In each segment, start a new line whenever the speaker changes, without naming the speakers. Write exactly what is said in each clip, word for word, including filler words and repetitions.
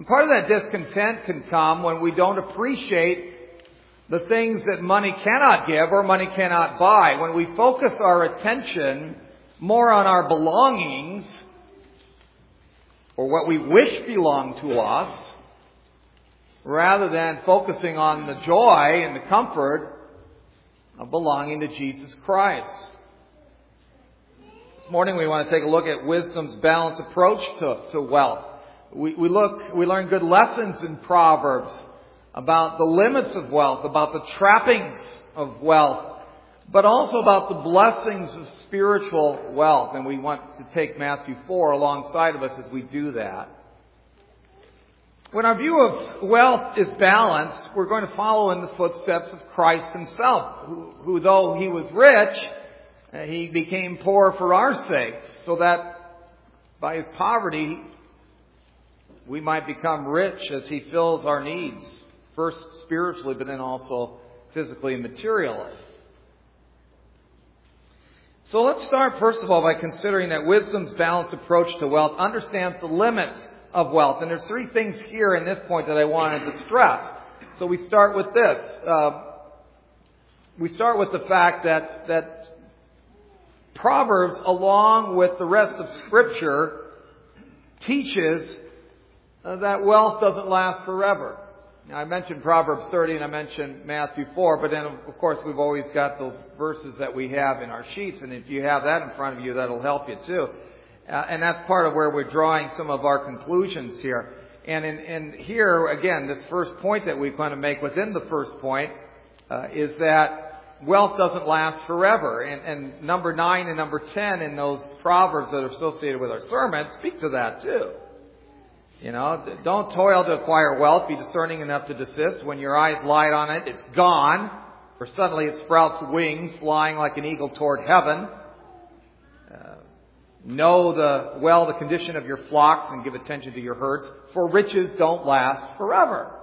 And part of that discontent can come when we don't appreciate the things that money cannot give or money cannot buy. When we focus our attention more on our belongings or what we wish belonged to us, rather than focusing on the joy and the comfort of belonging to Jesus Christ. This morning we want to take a look at wisdom's balanced approach to, to wealth. We, we look, we learn good lessons in Proverbs about the limits of wealth, about the trappings of wealth, but also about the blessings of spiritual wealth. And we want to take Matthew four alongside of us as we do that. When our view of wealth is balanced, we're going to follow in the footsteps of Christ himself, who, who though he was rich, he became poor for our sakes, so that by his poverty, we might become rich as he fills our needs, first spiritually, but then also physically and materially. So let's start, first of all, by considering that wisdom's balanced approach to wealth understands the limits of wealth. And there's three things here in this point that I wanted to stress. So we start with this. Uh, we start with the fact that, that Proverbs, along with the rest of Scripture, teaches uh, that wealth doesn't last forever. Now, I mentioned Proverbs thirty and I mentioned Matthew four, but then, of course, we've always got those verses that we have in our sheets. And if you have that in front of you, that'll help you too. Uh, and that's part of where we're drawing some of our conclusions here. And in, in here, again, this first point that we want to make within the first point uh, is that wealth doesn't last forever. And, and number nine and number ten in those Proverbs that are associated with our sermon speak to that too. You know, don't toil to acquire wealth. Be discerning enough to desist. When your eyes light on it, it's gone. For suddenly it sprouts wings, flying like an eagle toward heaven. Uh, know the well the condition of your flocks and give attention to your herds. For riches don't last forever.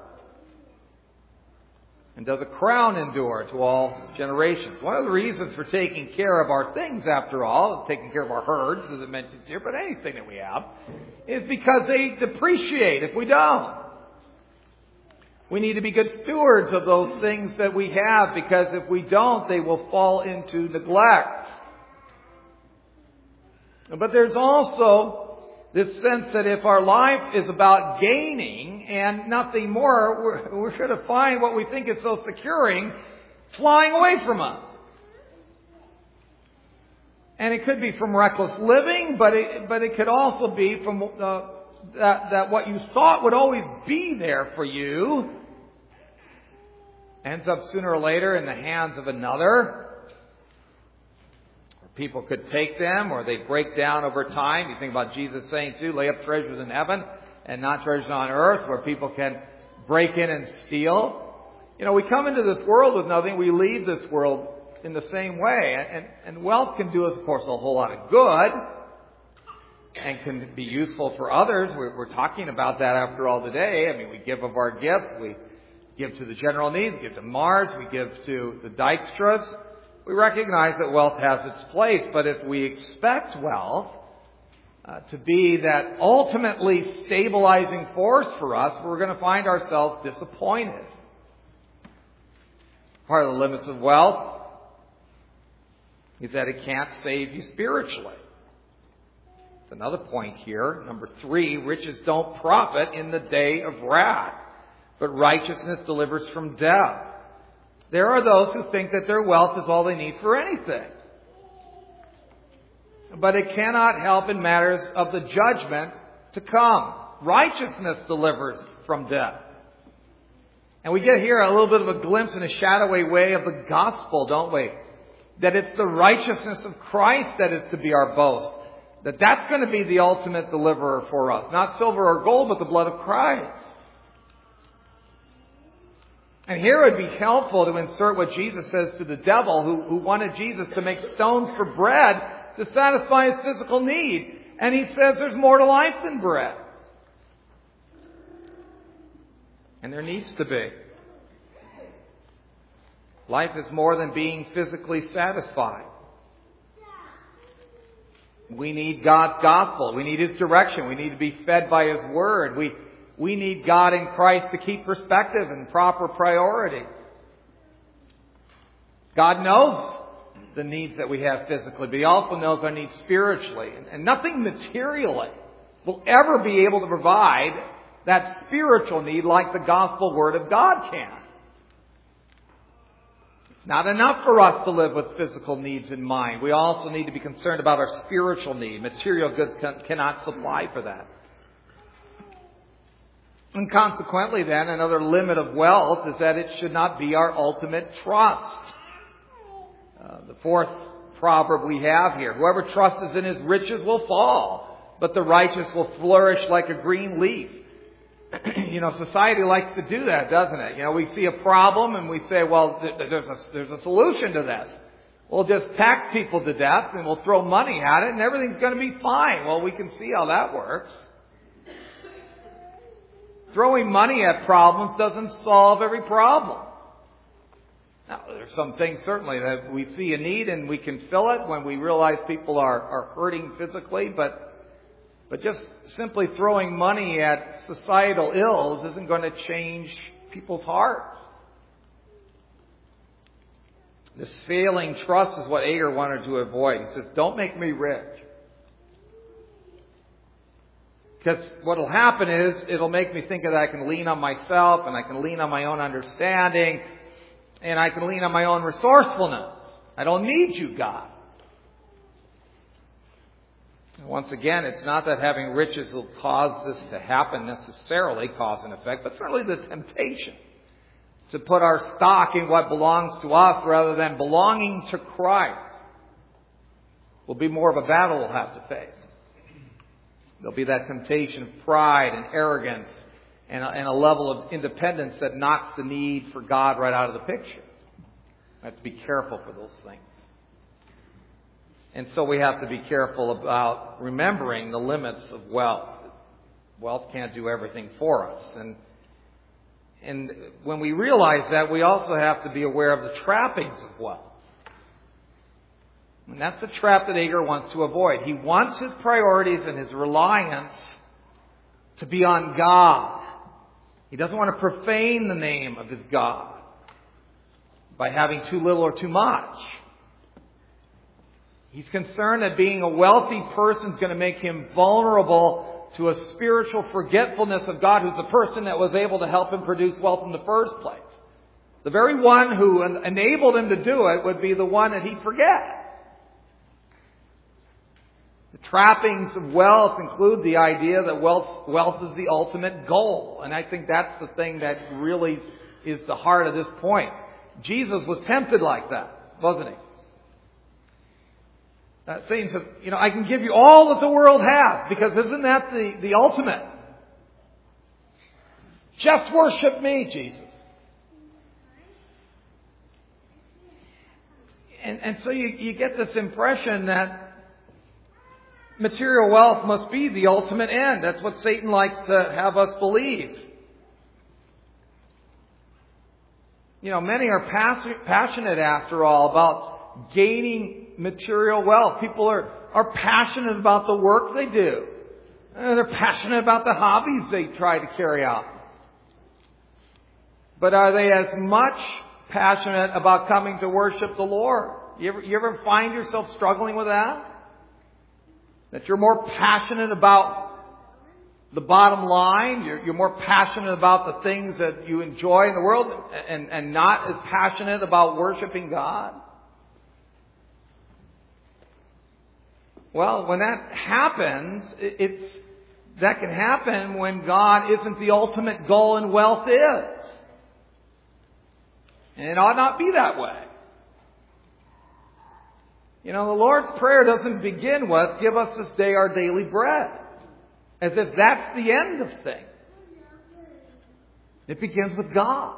And does a crown endure to all generations? One of the reasons for taking care of our things, after all, taking care of our herds, as it mentions here, but anything that we have, is because they depreciate if we don't. We need to be good stewards of those things that we have, because if we don't, they will fall into neglect. But there's also this sense that if our life is about gaining and nothing more, we're, we're going to find what we think is so securing flying away from us. And it could be from reckless living, but it, but it could also be from uh, that, that what you thought would always be there for you ends up sooner or later in the hands of another. People could take them, or they break down over time. You think about Jesus saying too, lay up treasures in heaven and not treasures on earth, where people can break in and steal. You know, we come into this world with nothing. We leave this world in the same way. And, and wealth can do us, of course, a whole lot of good and can be useful for others. We're, we're talking about that after all today. I mean, we give of our gifts. We give to the general needs, we give to Mars, we give to the Dykstras. We recognize that wealth has its place, but if we expect wealth uh, to be that ultimately stabilizing force for us, we're going to find ourselves disappointed. Part of the limits of wealth is that it can't save you spiritually. That's another point here. Number three, riches don't profit in the day of wrath, but righteousness delivers from death. There are those who think that their wealth is all they need for anything. But it cannot help in matters of the judgment to come. Righteousness delivers from death. And we get here a little bit of a glimpse in a shadowy way of the gospel, don't we? That it's the righteousness of Christ that is to be our boast. That that's going to be the ultimate deliverer for us. Not silver or gold, but the blood of Christ. And here it would be helpful to insert what Jesus says to the devil, who, who wanted Jesus to make stones for bread to satisfy his physical need. And he says there's more to life than bread. And there needs to be. Life is more than being physically satisfied. We need God's gospel. We need His direction. We need to be fed by His word. We We need God in Christ to keep perspective and proper priorities. God knows the needs that we have physically, but He also knows our needs spiritually. And nothing materially will ever be able to provide that spiritual need like the gospel word of God can. It's not enough for us to live with physical needs in mind. We also need to be concerned about our spiritual need. Material goods can, cannot supply for that. And consequently then, another limit of wealth is that it should not be our ultimate trust. Uh, the fourth proverb we have here: whoever trusts in his riches will fall, but the righteous will flourish like a green leaf. You know, society likes to do that, doesn't it? You know, we see a problem and we say, well, there's a, there's a solution to this. We'll just tax people to death and we'll throw money at it and everything's going to be fine. Well, we can see how that works. Throwing money at problems doesn't solve every problem. Now, there's some things certainly that we see a need and we can fill it when we realize people are, are hurting physically, but But just simply throwing money at societal ills isn't going to change people's hearts. This failing trust is what Agur wanted to avoid. He says, don't make me rich. Because what will happen is, it'll make me think that I can lean on myself, and I can lean on my own understanding, and I can lean on my own resourcefulness. I don't need you, God. Once again, it's not that having riches will cause this to happen necessarily, cause and effect, but certainly the temptation to put our stock in what belongs to us rather than belonging to Christ will be more of a battle we'll have to face. There'll be that temptation of pride and arrogance and a, and a level of independence that knocks the need for God right out of the picture. We have to be careful for those things. And so we have to be careful about remembering the limits of wealth. Wealth can't do everything for us. And, and when we realize that, we also have to be aware of the trappings of wealth. And that's the trap that Agur wants to avoid. He wants his priorities and his reliance to be on God. He doesn't want to profane the name of his God by having too little or too much. He's concerned that being a wealthy person is going to make him vulnerable to a spiritual forgetfulness of God, who's the person that was able to help him produce wealth in the first place. The very one who enabled him to do it would be the one that he'd forget. The trappings of wealth include the idea that wealth, wealth is the ultimate goal. And I think that's the thing that really is the heart of this point. Jesus was tempted like that, wasn't he? Uh, Satan said, you know, I can give you all that the world has, because isn't that the, the ultimate? Just worship me, Jesus. And, and so you, you get this impression that material wealth must be the ultimate end. That's what Satan likes to have us believe. You know, many are pass- passionate, after all, about gaining material wealth. People are, are passionate about the work they do. And they're passionate about the hobbies they try to carry out. But are they as much passionate about coming to worship the Lord? You ever, you ever find yourself struggling with that? That you're more passionate about the bottom line, you're, you're more passionate about the things that you enjoy in the world, and, and not as passionate about worshiping God? Well, when that happens, it's that can happen when God isn't the ultimate goal and wealth is. And it ought not be that way. You know, the Lord's Prayer doesn't begin with, give us this day our daily bread, as if that's the end of things. It begins with God.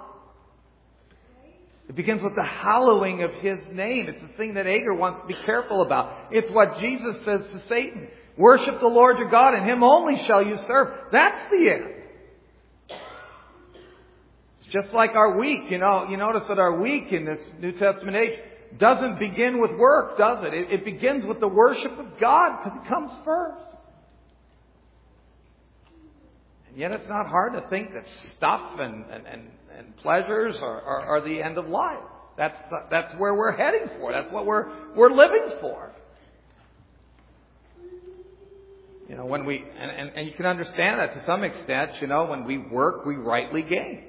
It begins with the hallowing of His name. It's the thing that Agur wants to be careful about. It's what Jesus says to Satan. Worship the Lord your God, and Him only shall you serve. That's the end. It's just like our week. You know, you notice that our week in this New Testament age doesn't begin with work, does it? It, it begins with the worship of God, because it comes first. And Yet it's not hard to think that stuff and, and, and, and pleasures are, are, are the end of life. That's, the, that's where we're heading for. That's what we're, we're living for. You know, when we, and, and, and you can understand that to some extent, you know, when we work, we rightly gain.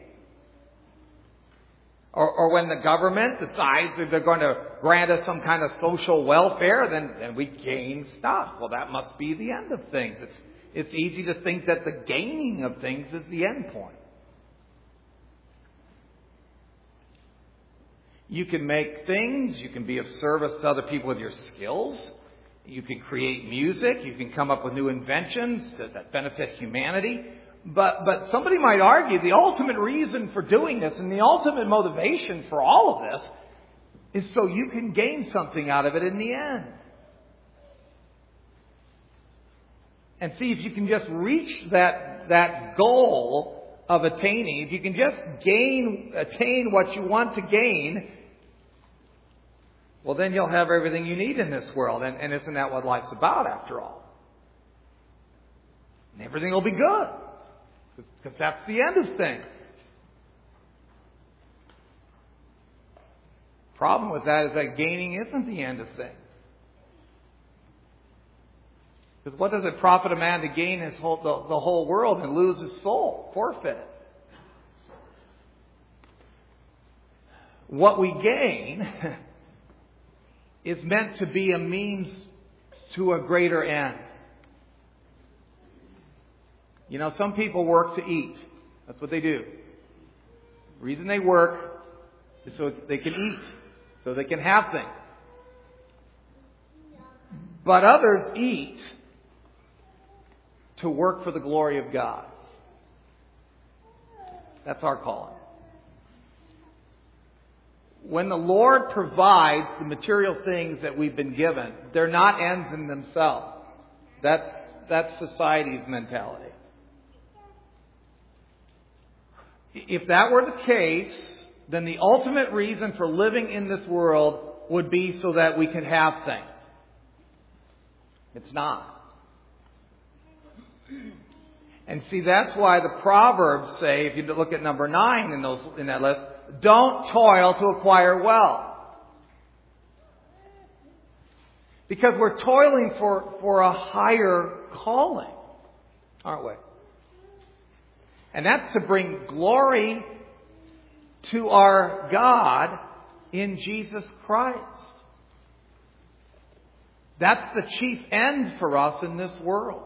Or, or when the government decides that they're going to grant us some kind of social welfare, then, then we gain stuff. Well, that must be the end of things. It's, it's easy to think that the gaining of things is the end point. You can make things, you can be of service to other people with your skills, you can create music, you can come up with new inventions that, that benefit humanity. But, but somebody might argue the ultimate reason for doing this and the ultimate motivation for all of this is so you can gain something out of it in the end. And see, if you can just reach that, that goal of attaining, if you can just gain, attain what you want to gain, well, then you'll have everything you need in this world. And, and isn't that what life's about, after all? And everything will be good. Because that's the end of things. Problem with that is that gaining isn't the end of things. Because what does it profit a man to gain his whole, the, the whole world and lose his soul, forfeit it? What we gain is meant to be a means to a greater end. You know, some people work to eat. That's what they do. The reason they work is so they can eat, so they can have things. But others eat to work for the glory of God. That's our calling. When the Lord provides the material things that we've been given, they're not ends in themselves. That's, that's society's mentality. If that were the case, then the ultimate reason for living in this world would be so that we could have things. It's not. And see, that's why the Proverbs say, if you look at number nine in those in that list, don't toil to acquire wealth. Because we're toiling for, for a higher calling, aren't we? And that's to bring glory to our God in Jesus Christ. That's the chief end for us in this world.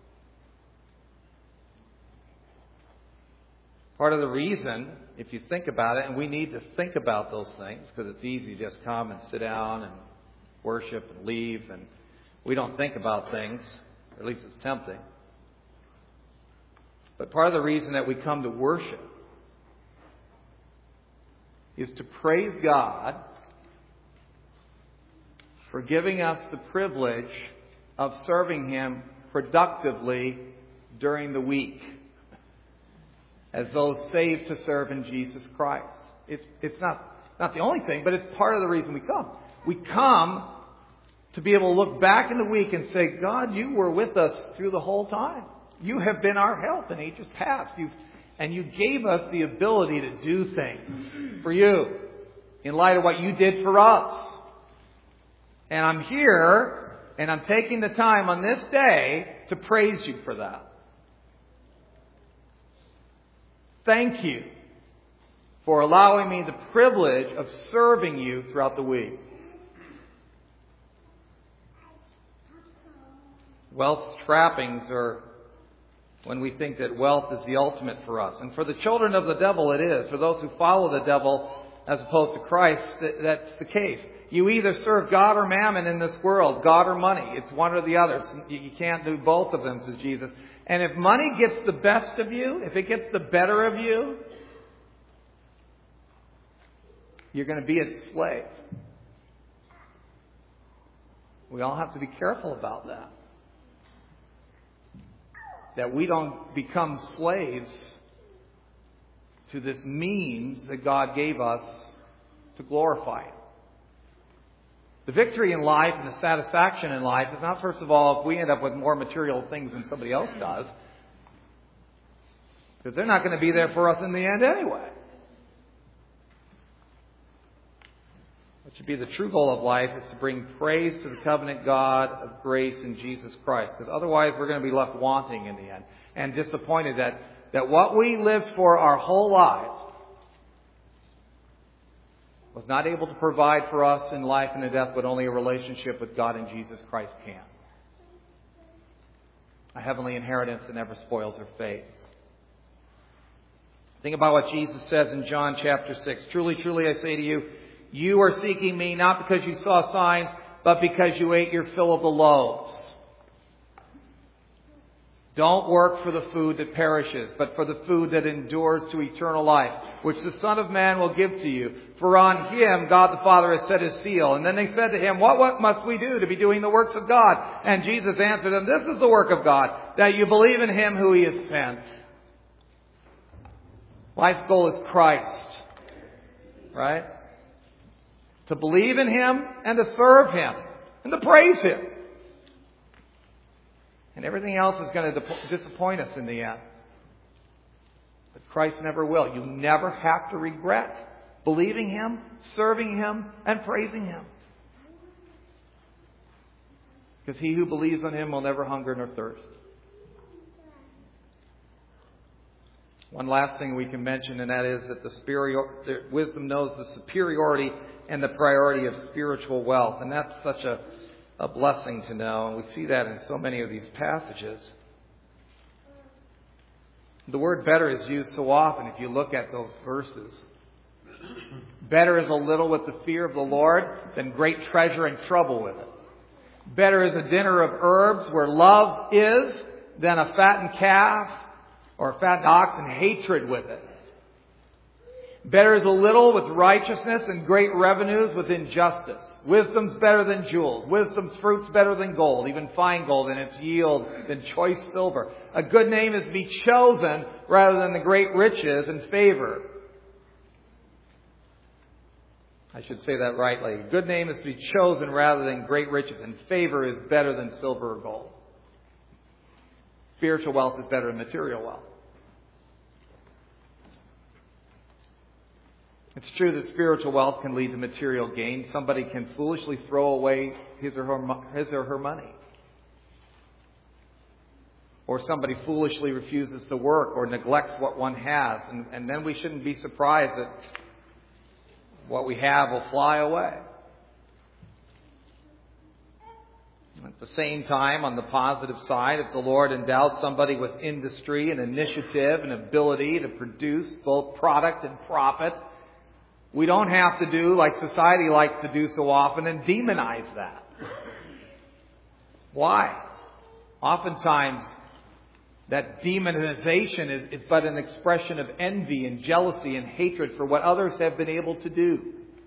Part of the reason, if you think about it, and we need to think about those things, because it's easy to just come and sit down and worship and leave, and we don't think about things, or at least it's tempting. But part of the reason that we come to worship is to praise God for giving us the privilege of serving Him productively during the week as those saved to serve in Jesus Christ. It's, it's not, not the only thing, but it's part of the reason we come. We come to be able to look back in the week and say, God, you were with us through the whole time. You have been our help in ages past. You've, and you gave us the ability to do things for you in light of what you did for us. And I'm here, and I'm taking the time on this day to praise you for that. Thank you for allowing me the privilege of serving you throughout the week. Wealth's trappings are when we think that wealth is the ultimate for us. And for the children of the devil it is. For those who follow the devil as opposed to Christ, that's the case. You either serve God or mammon in this world, God or money. It's one or the other. You can't do both of them, says Jesus. And if money gets the best of you, if it gets the better of you, you're going to be its slave. We all have to be careful about that. That we don't become slaves to this means that God gave us to glorify Him. The victory in life and the satisfaction in life is not, first of all, if we end up with more material things than somebody else does. Because they're not going to be there for us in the end anyway. What should be the true goal of life is to bring praise to the covenant God of grace in Jesus Christ. Because otherwise we're going to be left wanting in the end. And disappointed that, that what we lived for our whole lives was not able to provide for us in life and in death, but only a relationship with God and Jesus Christ can. A heavenly inheritance that never spoils or fades. Think about what Jesus says in John chapter six. Truly, truly, I say to you, you are seeking me not because you saw signs, but because you ate your fill of the loaves. Don't work for the food that perishes, but for the food that endures to eternal life, which the Son of Man will give to you. For on Him God the Father has set His seal. And then they said to Him, what, what must we do to be doing the works of God? And Jesus answered them, this is the work of God, that you believe in Him who He has sent. Life's goal is Christ. Right? To believe in Him and to serve Him and to praise Him. And everything else is going to disappoint us in the end. But Christ never will. You never have to regret believing Him, serving Him, and praising Him. Because he who believes on Him will never hunger nor thirst. One last thing we can mention, and that is that the, superior, the wisdom knows the superiority and the priority of spiritual wealth. And that's such a A blessing to know, and we see that in so many of these passages. The word better is used so often if you look at those verses. Better is a little with the fear of the Lord than great treasure and trouble with it. Better is a dinner of herbs where love is than a fattened calf or a fattened ox and hatred with it. Better is a little with righteousness and great revenues with injustice. Wisdom's better than jewels. Wisdom's fruit's better than gold, even fine gold in its yield than choice silver. A good name is to be chosen rather than the great riches and favor. I should say that rightly. A good name is to be chosen rather than great riches, and favor is better than silver or gold. Spiritual wealth is better than material wealth. It's true that spiritual wealth can lead to material gain. Somebody can foolishly throw away his or her, his or her money. Or somebody foolishly refuses to work or neglects what one has. And, and then we shouldn't be surprised that what we have will fly away. At the same time, on the positive side, if the Lord endows somebody with industry and initiative and ability to produce both product and profit, we don't have to do like society likes to do so often and demonize that. Why? Oftentimes, that demonization is, is but an expression of envy and jealousy and hatred for what others have been able to do.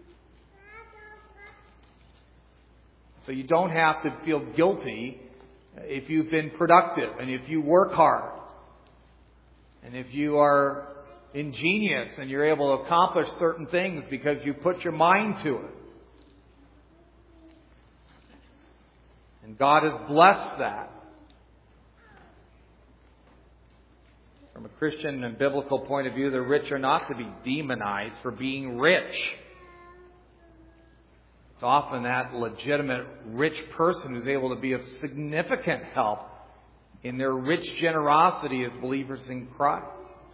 So you don't have to feel guilty if you've been productive and if you work hard and if you are ingenious and you're able to accomplish certain things because you put your mind to it. And God has blessed that. From a Christian and biblical point of view, the rich are not to be demonized for being rich. It's often that legitimate rich person who's able to be of significant help in their rich generosity as believers in Christ.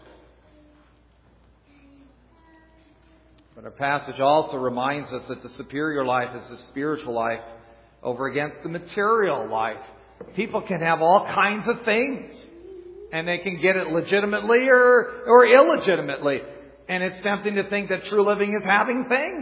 But our passage also reminds us that the superior life is the spiritual life over against the material life. People can have all kinds of things, and they can get it legitimately or, or illegitimately. And it's tempting to think that true living is having things.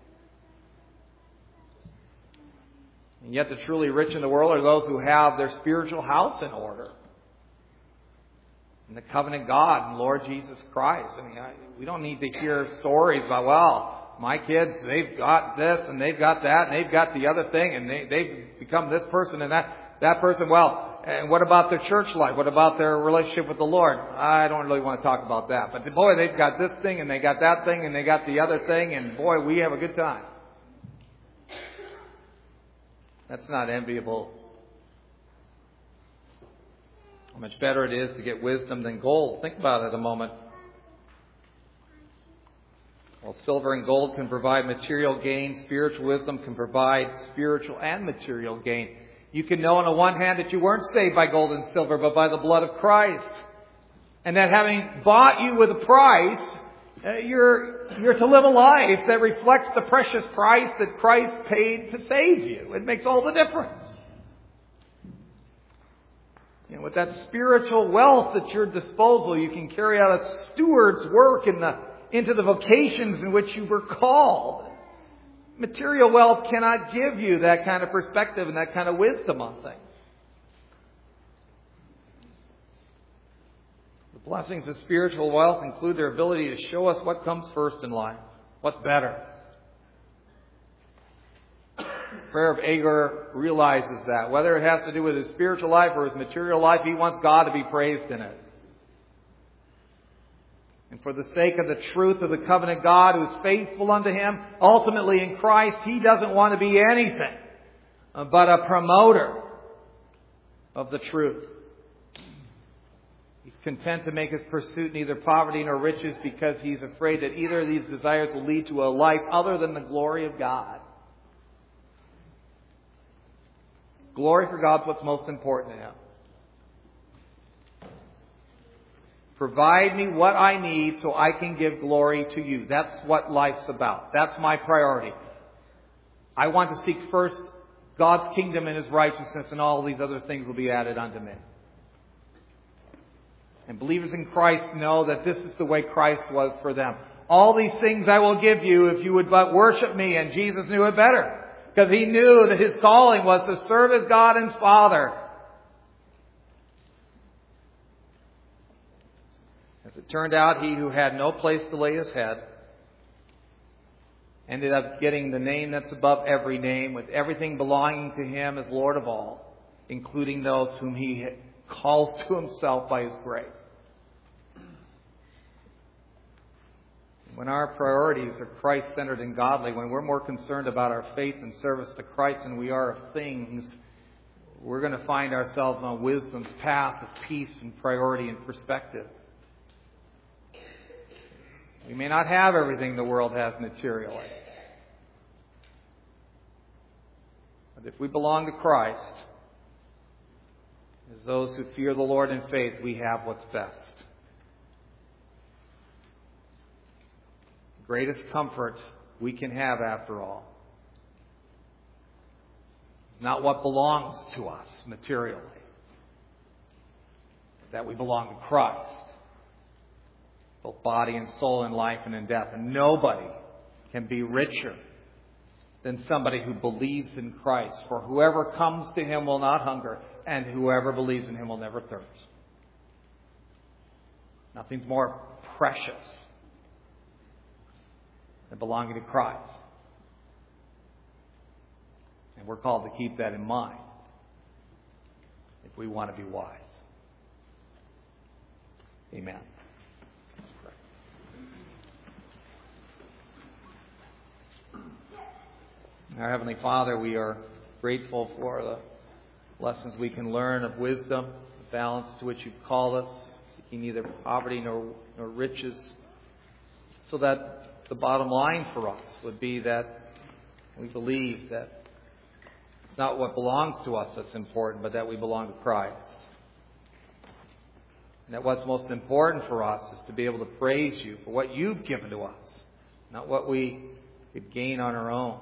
And yet the truly rich in the world are those who have their spiritual house in order. And the covenant God and Lord Jesus Christ. I mean, I, we don't need to hear stories about, well, my kids, they've got this and they've got that and they've got the other thing and they, they've become this person and that, that person. Well, and what about their church life? What about their relationship with the Lord? I don't really want to talk about that. But boy, they've got this thing and they got that thing and they got the other thing and boy, we have a good time. That's not enviable. How much better it is to get wisdom than gold. Think about it a moment. While silver and gold can provide material gain, spiritual wisdom can provide spiritual and material gain. You can know on the one hand that you weren't saved by gold and silver, but by the blood of Christ. And that having bought you with a price, uh, you're, you're to live a life that reflects the precious price that Christ paid to save you. It makes all the difference. You know, with that spiritual wealth at your disposal, you can carry out a steward's work in the into the vocations in which you were called. Material wealth cannot give you that kind of perspective and that kind of wisdom on things. The blessings of spiritual wealth include their ability to show us what comes first in life, what's better. The prayer of Agur realizes that. Whether it has to do with his spiritual life or his material life, he wants God to be praised in it. And for the sake of the truth of the covenant God who is faithful unto him, ultimately in Christ, he doesn't want to be anything but a promoter of the truth. He's content to make his pursuit neither poverty nor riches because he's afraid that either of these desires will lead to a life other than the glory of God. Glory for God is what's most important to him. Provide me what I need so I can give glory to you. That's what life's about. That's my priority. I want to seek first God's kingdom and His righteousness, and all these other things will be added unto me. And believers in Christ know that this is the way Christ was for them. All these things I will give you if you would but worship me. And Jesus knew it better, because He knew that His calling was to serve His God and Father. As it turned out, he who had no place to lay his head ended up getting the name that's above every name, with everything belonging to him as Lord of all, including those whom he calls to himself by his grace. When our priorities are Christ-centered and godly, when we're more concerned about our faith and service to Christ than we are of things, we're going to find ourselves on wisdom's path of peace and priority and perspective. We may not have everything the world has materially. But if we belong to Christ, as those who fear the Lord in faith, we have what's best. The greatest comfort we can have, after all, is not what belongs to us materially, but that we belong to Christ. Both body and soul, in life and in death. And nobody can be richer than somebody who believes in Christ. For whoever comes to Him will not hunger, and whoever believes in Him will never thirst. Nothing's more precious than belonging to Christ. And we're called to keep that in mind if we want to be wise. Amen. Our Heavenly Father, we are grateful for the lessons we can learn of wisdom, the balance to which You've called us, seeking neither poverty nor, nor riches, so that the bottom line for us would be that we believe that it's not what belongs to us that's important, but that we belong to Christ. And that what's most important for us is to be able to praise You for what You've given to us, not what we could gain on our own.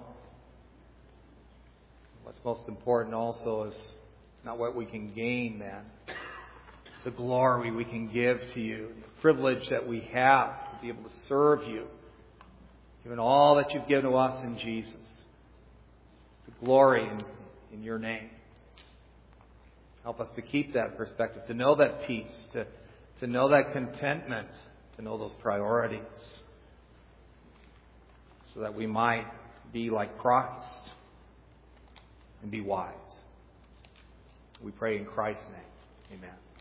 What's most important also is not what we can gain, then. The glory we can give to You, the privilege that we have to be able to serve You, given all that You've given to us in Jesus. The glory in, in Your name. Help us to keep that perspective, to know that peace, to, to know that contentment, to know those priorities, so that we might be like Christ and be wise. We pray in Christ's name. Amen.